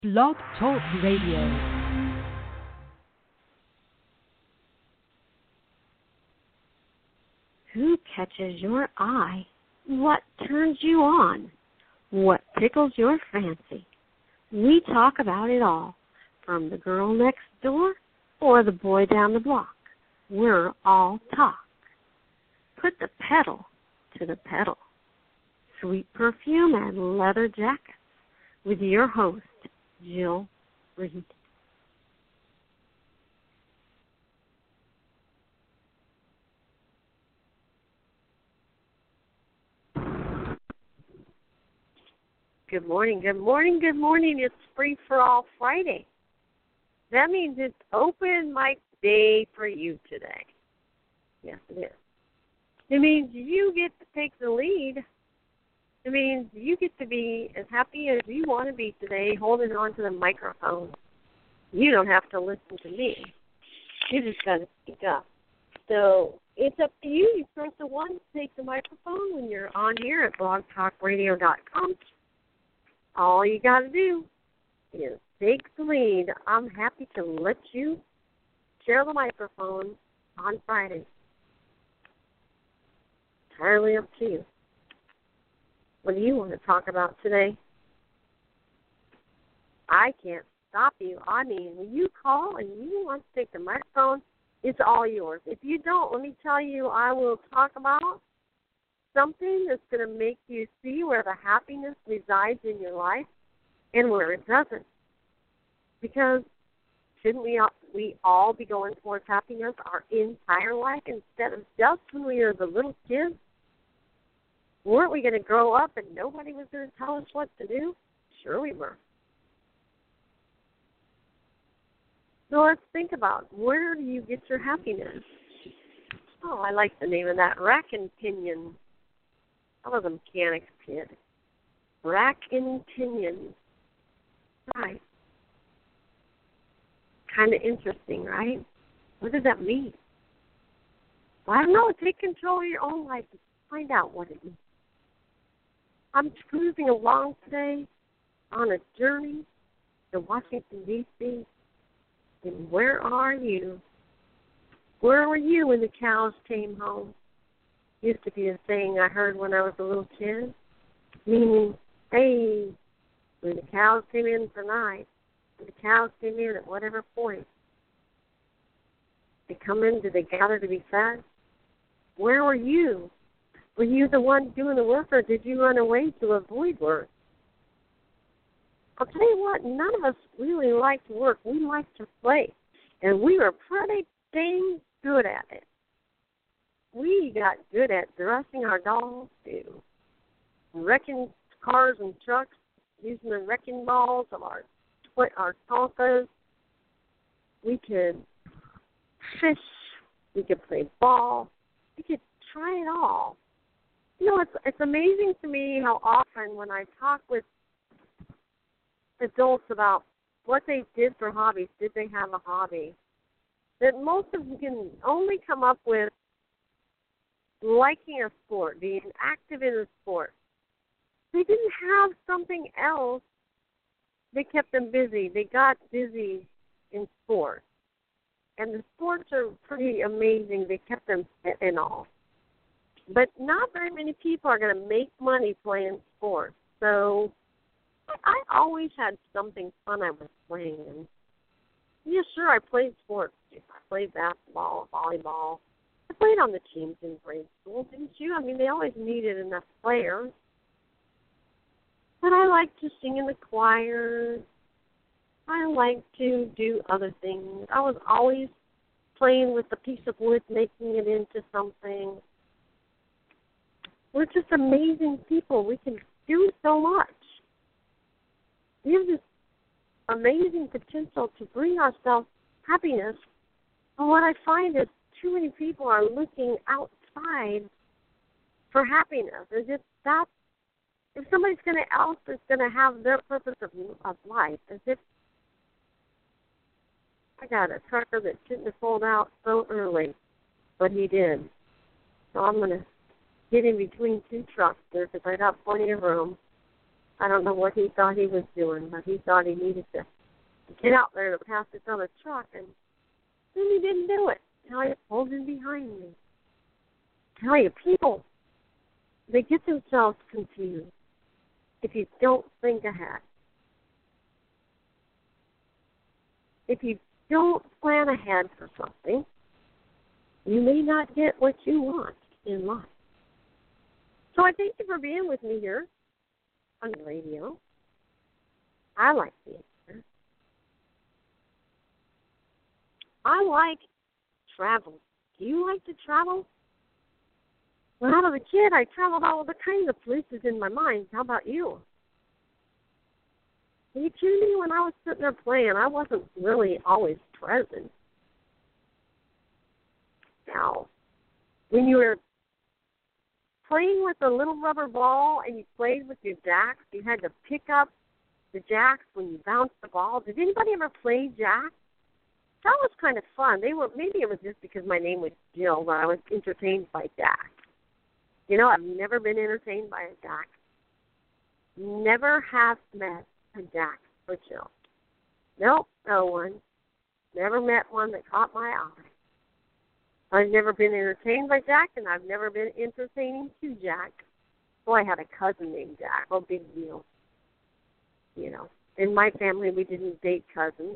Blog Talk Radio. Who catches your eye? What turns you on? What tickles your fancy? We talk about it all, from the girl next door or the boy down the block. We're all talk. Put the pedal to the pedal. Sweet perfume and leather jackets with your host, Jill Reed. Good morning, good morning, good morning. It's Free for All Friday. That means it's open mic day for you today. Yes, it is. It means you get to take the lead. It means you get to be as happy as you want to be today, holding on to the microphone. You don't have to listen to me. You just got to speak up. So it's up to you. You press the one to take the microphone when you're on here at blogtalkradio.com. All you got to do is take the lead. I'm happy to let you share the microphone on Friday. Entirely up to you. What do you want to talk about today? I can't stop you. I mean, when you call and you want to take the microphone, it's all yours. If you don't, let me tell you, I will talk about something that's going to make you see where the happiness resides in your life and where it doesn't. Because shouldn't we all be going towards happiness our entire life instead of just when we were the little kids? Weren't we going to grow up and nobody was going to tell us what to do? Sure we were. So let's think about, where do you get your happiness? Oh, I like the name of that, Rack and Pinion. I was a mechanics kid. Rack and Pinion. Right. Kind of interesting, right? What does that mean? Well, I don't know. Take control of your own life and find out what it means. I'm cruising along today on a journey to Washington, D.C. And where are you? Where were you when the cows came home? Used to be a saying I heard when I was a little kid, meaning, hey, when the cows came in tonight, when the cows came in at whatever point, they come in, did they gather to be fed? Where were you? Were you the one doing the work, or did you run away to avoid work? I'll tell you what, none of us really liked work. We liked to play, and we were pretty dang good at it. We got good at dressing our dolls to wrecking cars and trucks, using the wrecking balls of our Tonkas. We could fish. We could play ball. We could try it all. You know, it's amazing to me how often when I talk with adults about what they did for hobbies, did they have a hobby, that most of them can only come up with liking a sport, being active in a sport. They didn't have something else that kept them busy. They got busy in sports. And the sports are pretty amazing. They kept them fit and all. But not very many people are going to make money playing sports. So I always had something fun I was playing. And yeah, sure, I played sports. I played basketball, volleyball. I played on the teams in grade school, didn't you? I mean, they always needed enough players. But I like to sing in the choir. I like to do other things. I was always playing with a piece of wood, making it into something. We're just amazing people. We can do so much. We have this amazing potential to bring ourselves happiness. And what I find is too many people are looking outside for happiness. As if somebody else is going to have their purpose of life, as if I got a trucker that shouldn't have pulled out so early, but he did. So I'm going to get in between two trucks there because I got plenty of room. I don't know what he thought he was doing, but he thought he needed to get out there to pass this other truck, and then he didn't do it. Now he pulled in behind me. Tell you, people, they get themselves confused if you don't think ahead. If you don't plan ahead for something, you may not get what you want in life. So I thank you for being with me here on the radio. I like being here. I like travel. Do you like to travel? When I was a kid, I traveled all the kinds of places in my mind. How about you? Are you kidding me? When I was sitting there playing, I wasn't really always present. Now, when you were playing with a little rubber ball and you played with your jacks, you had to pick up the jacks when you bounced the ball. Did anybody ever play jacks? That was kind of fun. Maybe it was just because my name was Jill that I was entertained by jacks. You know, I've never been entertained by a jack. Never have met a jack or Jill. Nope, no one. Never met one that caught my eye. I've never been entertained by Jack, and I've never been entertaining to Jack. Well, I had a cousin named Jack. Oh, big deal. You know, in my family, we didn't date cousins.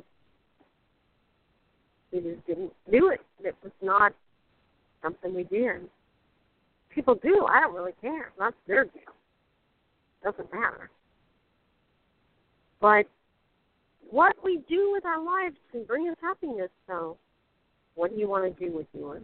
We just didn't do it. It was not something we did. People do. I don't really care. That's their deal. Doesn't matter. But what we do with our lives can bring us happiness, so what do you want to do with yours?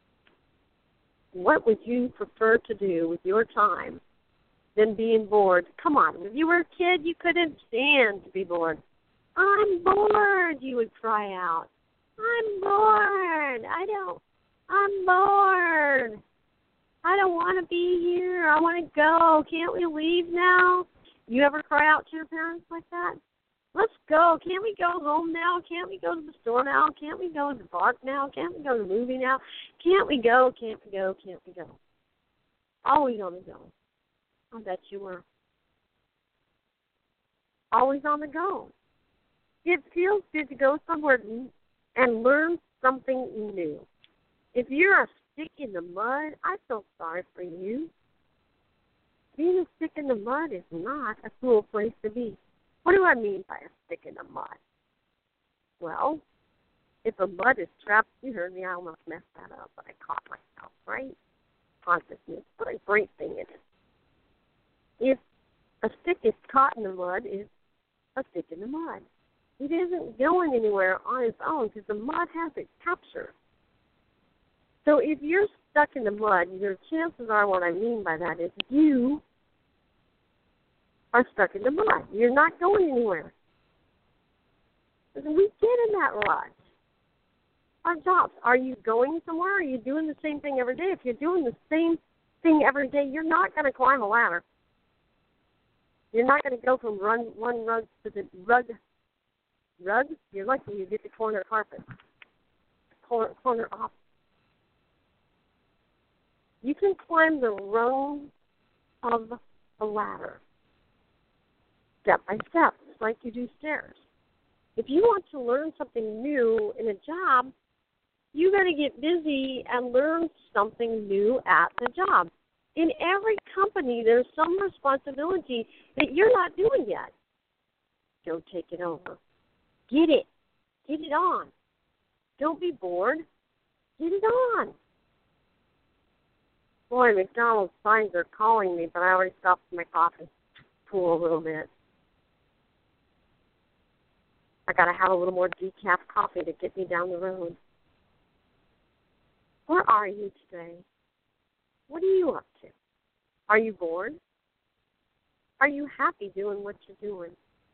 What would you prefer to do with your time than being bored? Come on, if you were a kid, you couldn't stand to be bored. I'm bored, you would cry out. I'm bored. I'm bored. I don't want to be here. I want to go. Can't we leave now? You ever cry out to your parents like that? Let's go. Can't we go home now? Can't we go to the store now? Can't we go to the park now? Can't we go to the movie now? Can't we go? Can't we go? Can't we go? Always on the go. I bet you were. Always on the go. It feels good to go somewhere and learn something new. If you're a stick in the mud, I feel sorry for you. Being a stick in the mud is not a cool place to be. What do I mean by a stick in the mud? Well, if the mud is trapped, you heard me, I almost messed that up, but I caught myself, right? Consciousness, what a great thing it is. If a stick is caught in the mud, it's a stick in the mud. It isn't going anywhere on its own because the mud has it captured. So if you're stuck in the mud, your chances are, what I mean by that is you are stuck in the mud. You're not going anywhere. We get in that rut. Our jobs, are you going somewhere? Are you doing the same thing every day? If you're doing the same thing every day, you're not going to climb a ladder. You're not going to go from one rug to the rug. You're lucky you get the corner carpet. Corner off. You can climb the rung of a ladder step by step, just like you do stairs. If you want to learn something new in a job, you got to get busy and learn something new at the job. In every company, there's some responsibility that you're not doing yet. Go take it over. Get it. Get it on. Don't be bored. Get it on. Boy, McDonald's signs are calling me, but I already stopped my coffee pool a little bit. I got to have a little more decaf coffee to get me down the road. Where are you today? What are you up to? Are you bored? Are you happy doing what you're doing?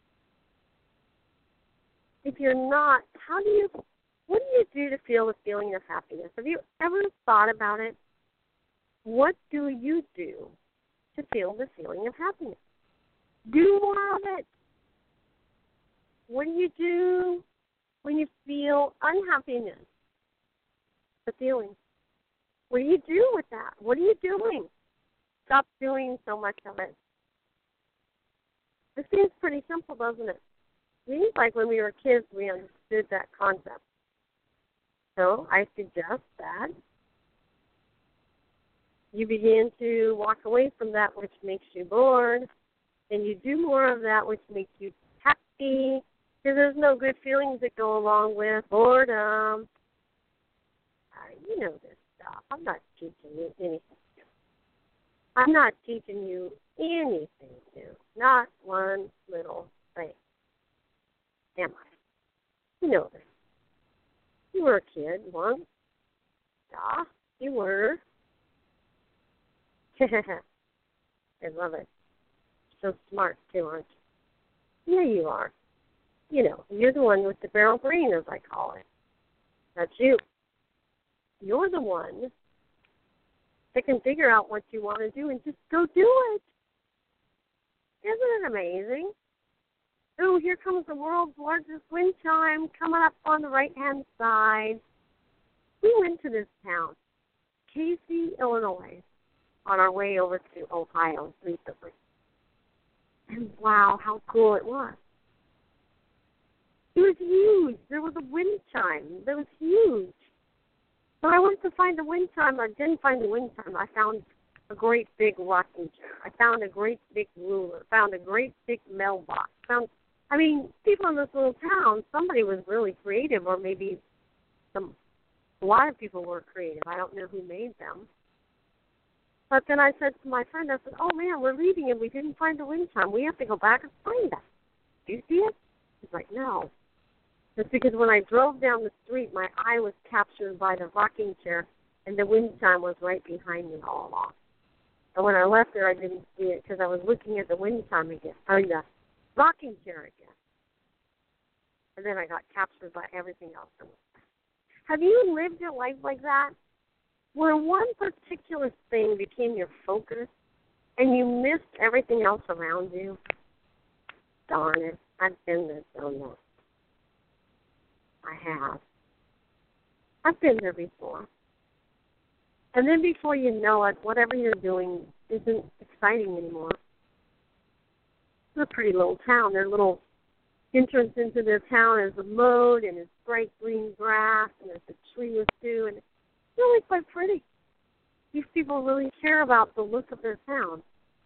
If you're not, what do you do to feel the feeling of happiness? Have you ever thought about it? What do you do to feel the feeling of happiness? Do more of it. What do you do when you feel unhappiness? The feeling. What do you do with that? What are you doing? Stop doing so much of it. It seems pretty simple, doesn't it? Seems like when we were kids, we understood that concept. So I suggest that you begin to walk away from that which makes you bored, and you do more of that which makes you happy, because there's no good feelings that go along with boredom. You know this stuff. I'm not teaching you anything new. I'm not teaching you anything new. Not one little thing. Am I? You know this. You were a kid once. Yeah, you were. I love it. So smart, too, aren't you? Yeah, you are. You know, you're the one with the barrel brain, as I call it. That's you. You're the one that can figure out what you want to do and just go do it. Isn't it amazing? Oh, here comes the world's largest wind chime coming up on the right-hand side. We went to this town, Casey, Illinois, on our way over to Ohio recently. And wow, how cool it was. It was huge. There was a wind chime. That was huge. So I went to find the wind chime. I didn't find the wind chime. I found a great big rocking chair. I found a great big ruler. Found a great big mailbox. People in this little town, somebody was really creative, or maybe a lot of people were creative. I don't know who made them. But then I said to my friend, I said, oh, man, we're leaving and we didn't find the wind chime. We have to go back and find that. Do you see it? He's like, no. It's because when I drove down the street, my eye was captured by the rocking chair, and the wind chime was right behind me all along. And when I left there, I didn't see it because I was looking at the wind chime again, the rocking chair again. And then I got captured by everything else. Have you lived your life like that, where one particular thing became your focus and you missed everything else around you? Darn it, I've been there so long. I have. I've been there before. And then before you know it, whatever you're doing isn't exciting anymore. It's a pretty little town. Their little entrance into their town is a moat, and it's bright green grass, and there's a tree or two, and it's really quite pretty. These people really care about the look of their town.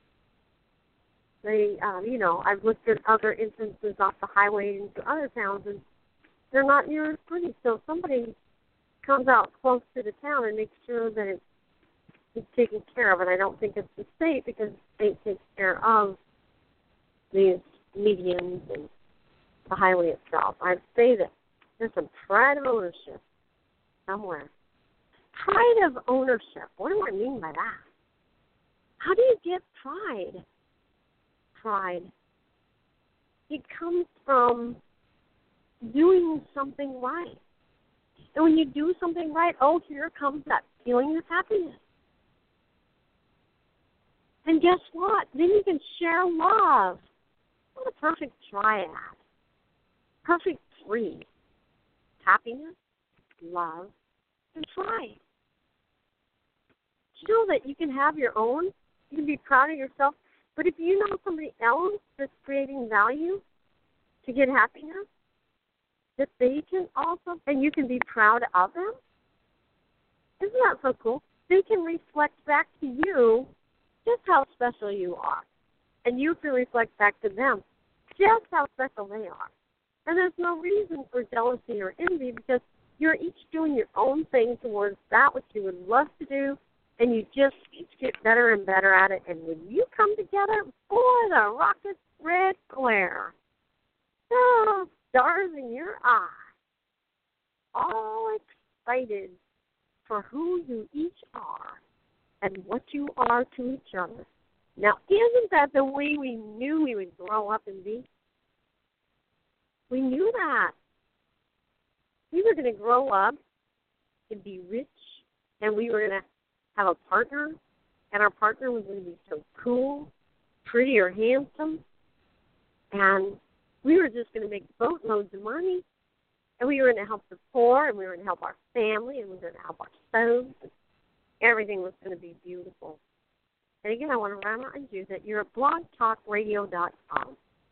They, I've looked at other entrances off the highway into other towns, and they're not near as pretty. So somebody comes out close to the town and makes sure that it's taken care of. And I don't think it's the state, because the state takes care of these medians and the highway itself. I'd say that there's some pride of ownership somewhere. Pride of ownership. What do I mean by that? How do you get pride? Pride. It comes from doing something right. And when you do something right, here comes that feeling of happiness. And guess what? Then you can share love. What a perfect triad. Perfect three. Happiness, love, and pride. You know that you can have your own? You can be proud of yourself. But if you know somebody else that's creating value to get happiness, that they can also, and you can be proud of them, isn't that so cool? They can reflect back to you just how special you are. And you can reflect back to them just how special they are. And there's no reason for jealousy or envy, because you're each doing your own thing towards that which you would love to do, and you just each get better and better at it. And when you come together, boy, the rocket's red glare. Oh, stars in your eye. All excited for who you each are and what you are to each other. Now, isn't that the way we knew we would grow up and be? We knew that. We were going to grow up and be rich, and we were going to have a partner, and our partner was going to be so cool, pretty, or handsome, and we were just going to make boatloads of money, and we were going to help the poor, and we were going to help our family, and we were going to help ourselves. Everything was going to be beautiful. And again, I want to remind you that you're at blogtalkradio.com.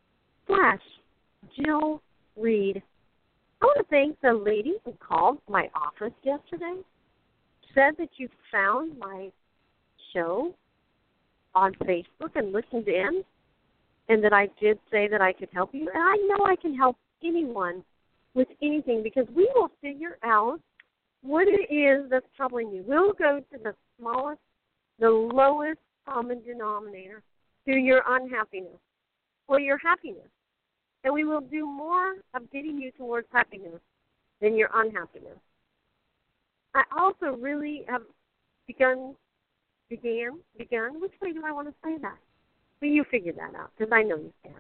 Jill Reed. I want to thank the lady who called my office yesterday, said that you found my show on Facebook and listened in, and that I did say that I could help you. And I know I can help anyone with anything because we will figure out what it is that's troubling you. We'll go to the smallest, the lowest common denominator through your unhappiness or your happiness. And we will do more of getting you towards happiness than your unhappiness. I also really have begun, which way do I want to say that? But you figure that out, because I know you can.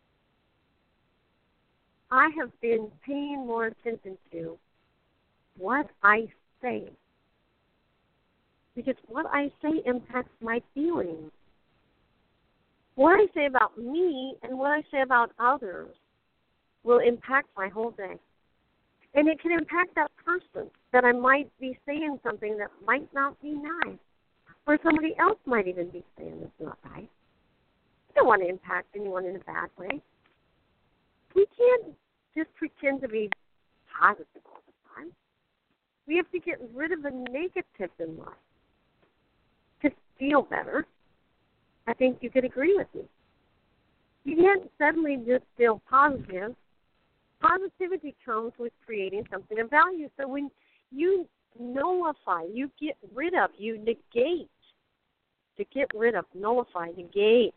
I have been paying more attention to what I say, because what I say impacts my feelings. What I say about me and what I say about others will impact my whole day. And it can impact that person that I might be saying something that might not be nice. Or somebody else might even be saying it's not nice. I don't want to impact anyone in a bad way. We can't just pretend to be positive all the time. We have to get rid of the negative in life to feel better. I think you could agree with me. You can't suddenly just feel positive. Positivity comes with creating something of value. So when you nullify, you get rid of, you negate. To get rid of, nullify, negate.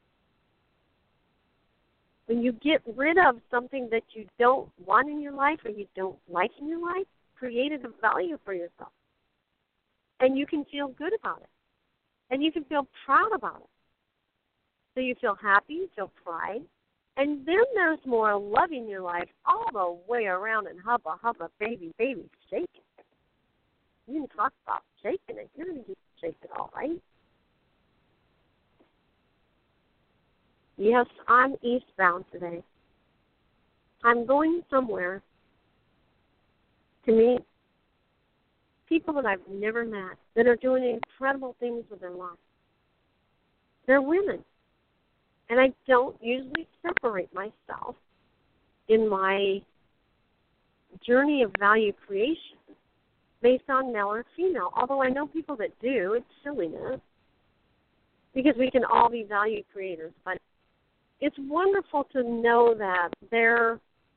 When you get rid of something that you don't want in your life or you don't like in your life, create a value for yourself. And you can feel good about it. And you can feel proud about it. So you feel happy, you feel pride. And then there's more love in your life all the way around and hubba, baby, shaking it. You can talk about shaking it. You're going to get to shake it all right. Yes, I'm eastbound today. I'm going somewhere to meet people that I've never met that are doing incredible things with their lives. They're women. And I don't usually separate myself in my journey of value creation based on male or female, although I know people that do. It's silliness because we can all be value creators, but it's wonderful to know that there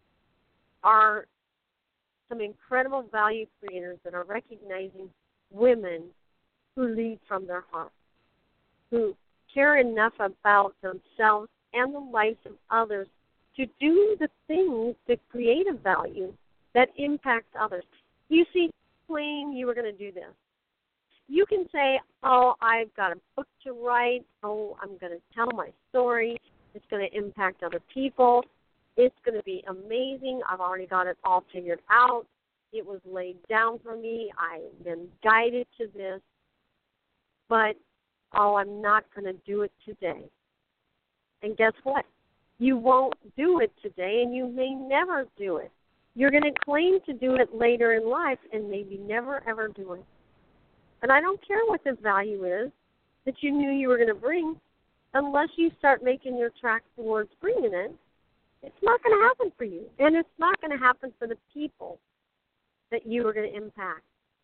are some incredible value creators that are recognizing women who lead from their heart, who care enough about themselves and the lives of others to do the things to create a value that impacts others. You see, claim you were going to do this. You can say, oh, I've got a book to write. Oh, I'm going to tell my story. It's going to impact other people. It's going to be amazing. I've already got it all figured out. It was laid down for me. I've been guided to this. But, oh, I'm not going to do it today. And guess what? You won't do it today, and you may never do it. You're going to claim to do it later in life and maybe never, ever do it. And I don't care what the value is that you knew you were going to bring. Unless you start making your tracks towards bringing it, it's not going to happen for you. And it's not going to happen for the people that you are going to impact.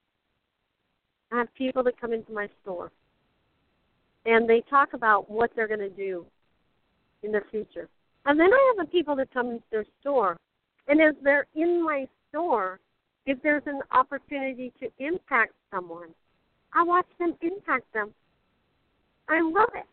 I have people that come into my store, and they talk about what they're going to do in their future. And then I have the people that come into their store, and as they're in my store, if there's an opportunity to impact someone, I watch them impact them. I love it.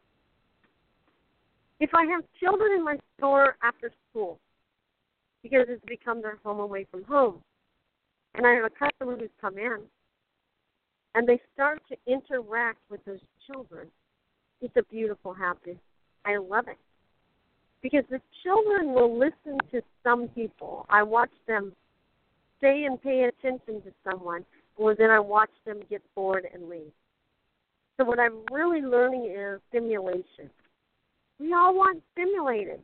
If I have children in my store after school, because it's become their home away from home, and I have a customer who's come in, and they start to interact with those children, it's a beautiful happiness. I love it. Because the children will listen to some people. I watch them stay and pay attention to someone, or then I watch them get bored and leave. So what I'm really learning is stimulation. We all want stimulated.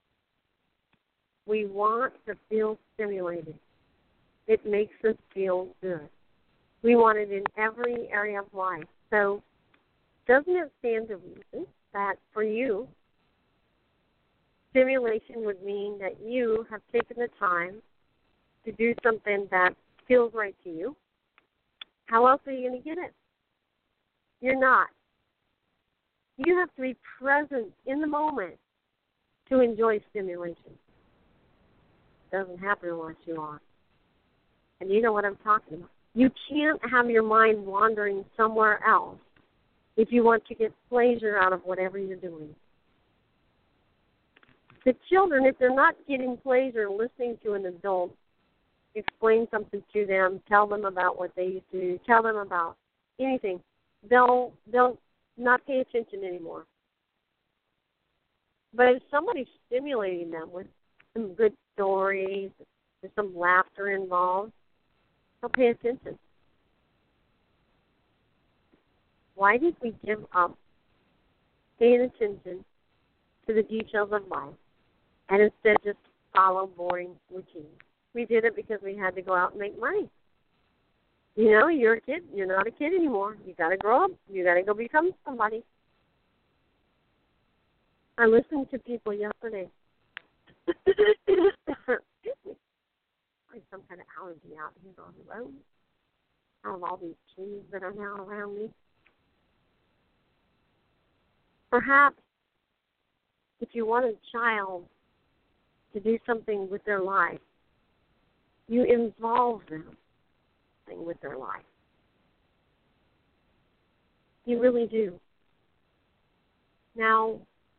We want to feel stimulated. It makes us feel good. We want it in every area of life. So doesn't it stand to reason that for you, Stimulation would mean that you have taken the time to do something that feels right to you. How else are you going to get it? You're not. You have to be present in the moment to enjoy stimulation. It doesn't happen unless you are. And you know what I'm talking about. You can't have your mind wandering somewhere else if you want to get pleasure out of whatever you're doing. The children, if they're not getting pleasure listening to an adult explain something to them, tell them about what they used to do, tell them about anything, they'll not pay attention anymore. But if somebody's stimulating them with some good stories, with some laughter involved, they'll pay attention. Why did we give up paying attention to the details of life and instead just follow boring routines? We did it because we had to go out and make money. You know, you're a kid. You're not a kid anymore. You got to grow up. You got to go become somebody. I listened to people yesterday. Excuse me. There's some kind of allergy out here on the road. Out of all these trees that are now around me. Perhaps if you want a child to do something with their life, you involve them with their life. You really do. Now,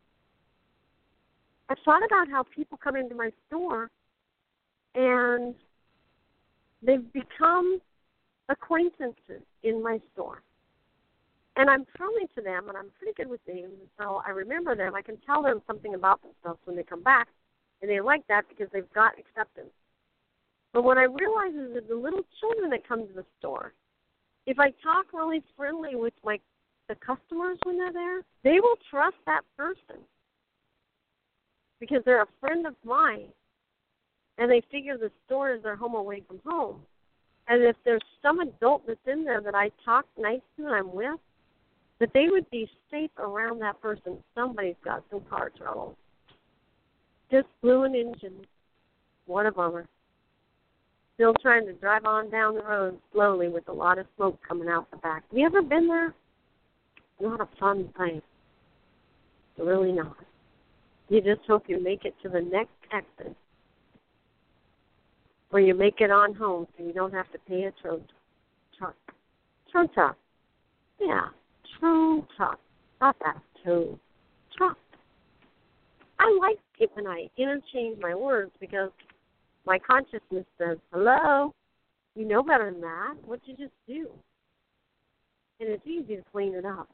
I've thought about how people come into my store and they've become acquaintances in my store. And I'm friendly to them, and I'm pretty good with names, so I remember them. I can tell them something about themselves when they come back, and they like that because they've got acceptance. But what I realize is that the little children that come to the store, if I talk really friendly with the customers when they're there, they will trust that person because they're a friend of mine, and they figure the store is their home away from home. And if there's some adult that's in there that I talk nice to and I'm with, that they would be safe around that person. Somebody's got some car trouble. Just blew an engine. What a bummer. Still trying to drive on down the road slowly with a lot of smoke coming out the back. Have you ever been there? Not a fun thing. Really not. You just hope you make it to the next exit or you make it on home so you don't have to pay a tow truck. Tow truck. Yeah, tow truck. Not that tow truck. I like it when I interchange my words because my consciousness says, hello, you know better than that. What'd you just do? And it's easy to clean it up.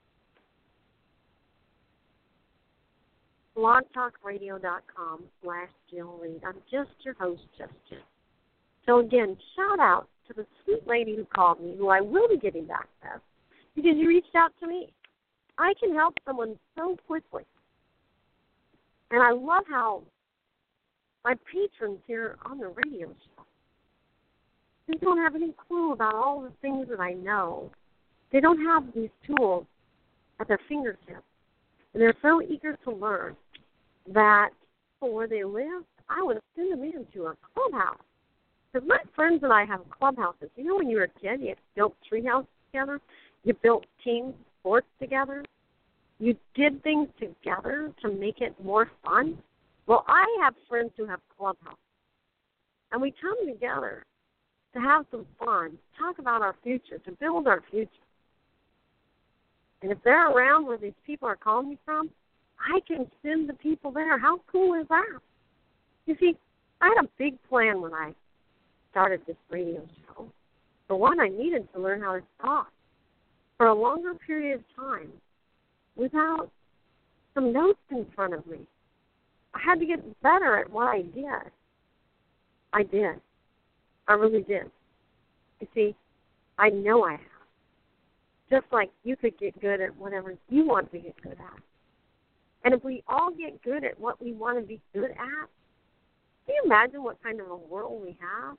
blogtalkradio.com/Jill Reed. I'm just your host, Just Jill. So again, shout out to the sweet lady who called me, who I will be getting back to, because you reached out to me. I can help someone so quickly. And I love how my patrons here on the radio show, they don't have any clue about all the things that I know. They don't have these tools at their fingertips. And they're so eager to learn that where they live, I would send them into a clubhouse. Because my friends and I have clubhouses. You know when you were a kid, you built treehouses together, you built team sports together, you did things together to make it more fun. Well, I have friends who have clubhouses. And we come together to have some fun, talk about our future, to build our future. And if they're around where these people are calling me from, I can send the people there. How cool is that? You see, I had a big plan when I started this radio show. For one, I needed to learn how to talk for a longer period of time without some notes in front of me. I had to get better at what I did. I did. I really did. You see, I know I have. Just like you could get good at whatever you want to get good at. And if we all get good at what we want to be good at, can you imagine what kind of a world we have?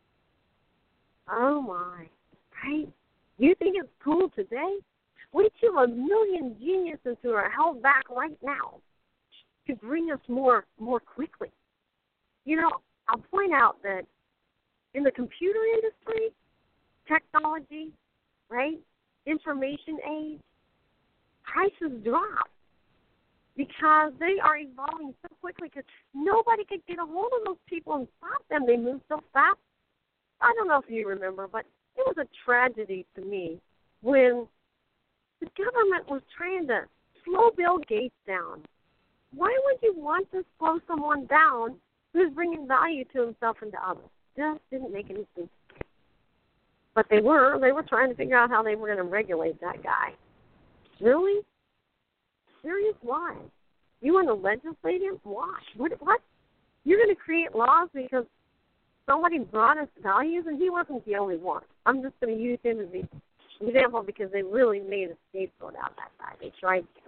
Oh, my. Right? You think it's cool today? Wait till a million geniuses who are held back right now to bring us more quickly. You know, I'll point out that in the computer industry, technology, right, information age, prices drop because they are evolving so quickly because nobody could get a hold of those people and stop them. They move so fast. I don't know if you remember, but it was a tragedy to me when the government was trying to slow Bill Gates down. Why would you want to slow someone down who's bringing value to himself and to others? Just didn't make any sense. But they were trying to figure out how they were going to regulate that guy. Really? Serious? Why? You want to legislate him? Why? What? You're going to create laws because somebody brought us values, and he wasn't the only one. I'm just going to use him as an example because they really made a scapegoat out of that guy. They tried to.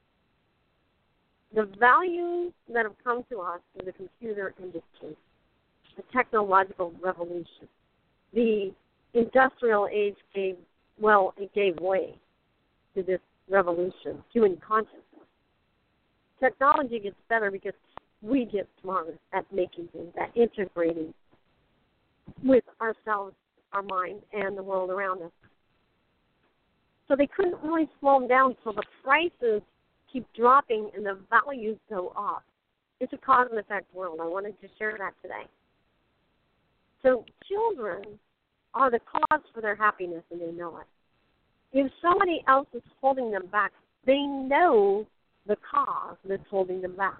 The values that have come to us in the computer industry, the technological revolution, the industrial age gave way to this revolution, human consciousness. Technology gets better because we get smarter at making things, at integrating with ourselves, our mind, and the world around us. So they couldn't really slow them down, so the prices keep dropping and the values go up. It's a cause and effect world. I wanted to share that today. So children are the cause for their happiness, and they know it. If somebody else is holding them back, they know the cause that's holding them back.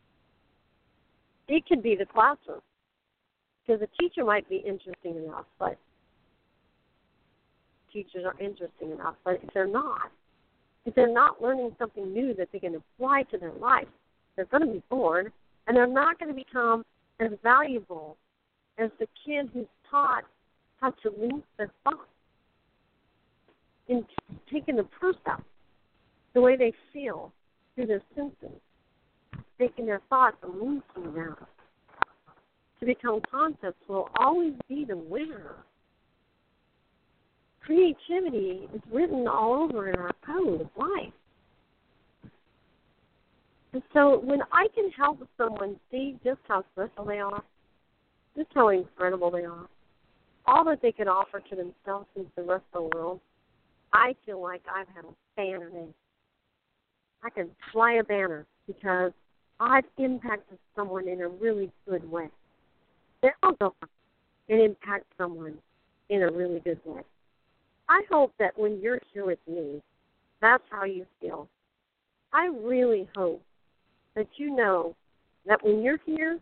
It could be the classroom, because the teacher might be interesting enough, but teachers are interesting enough, but if they're not learning something new that they can apply to their life, they're going to be bored, and they're not going to become as valuable as the kid who's taught how to link their thoughts in taking the percept, the way they feel through their senses, taking their thoughts and linking them to become concepts will always be the winner. Creativity is written all over in our code of life. And so when I can help someone see just how special they are, just how incredible they are, all that they can offer to themselves and to the rest of the world, I feel like I've had a banner day. I can fly a banner because I've impacted someone in a really good way. Then I'll go and impact someone in a really good way. I hope that when you're here with me, that's how you feel. I really hope that you know that when you're here,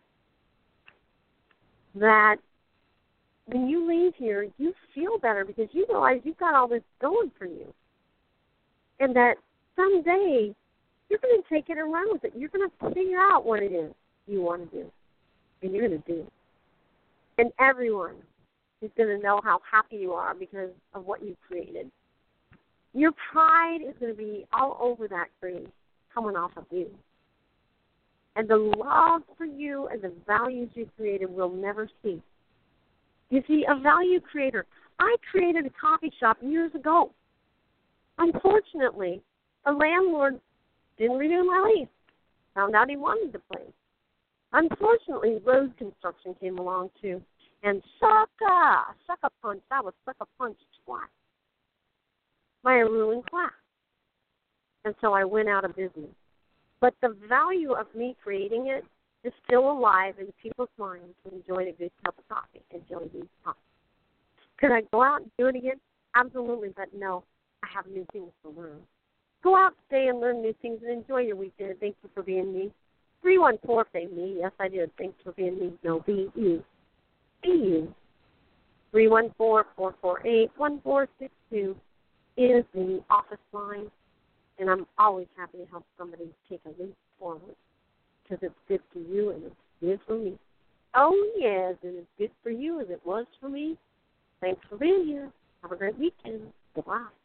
that when you leave here, you feel better because you realize you've got all this going for you. And that someday you're going to take it and run with it. You're going to figure out what it is you want to do. And you're going to do it. And everyone is going to know how happy you are because of what you've created. Your pride is going to be all over that green coming off of you. And the love for you and the values you created will never cease. You see, a value creator. I created a coffee shop years ago. Unfortunately, a landlord didn't renew my lease. Found out he wanted the place. Unfortunately, road construction came along too. And sucker punch. I was sucker punched twice by a ruling class. And so I went out of business. But the value of me creating it is still alive in people's minds who enjoy a good cup of coffee, enjoy these coffee. Could I go out and do it again? Absolutely, but no, I have new things to learn. Go out today and learn new things and enjoy your weekend. Thank you for being me. 314, say me. Yes, I did. Thanks for being me. No, be you. Be you. 314-448-1462 is the office line, and I'm always happy to help somebody take a leap forward because it's good for you and it's good for me. Oh, yes, and it's good for you as it was for me. Thanks for being here. Have a great weekend. Goodbye.